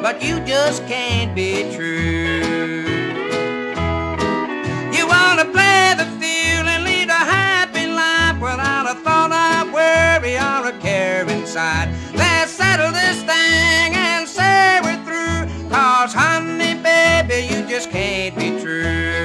but you just can't be true. You wanna play the field and lead a happy life without a thought of worry or a care inside. Let's settle this thing and say we're through, 'cause honey, baby, you just can't be true.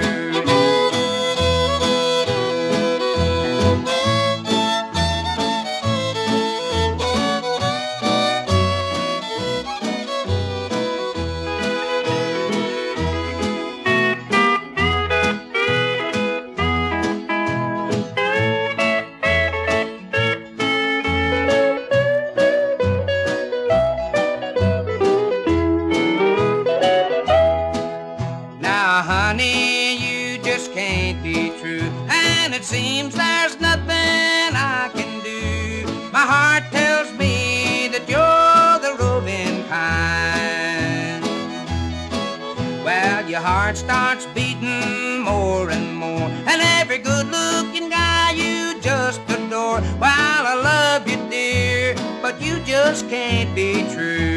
Honey, you just can't be true, and it seems there's nothing I can do. My heart tells me that you're the roving kind. Well, your heart starts beating more and more, and every good-looking guy you just adore. Well, I love you, dear, but you just can't be true.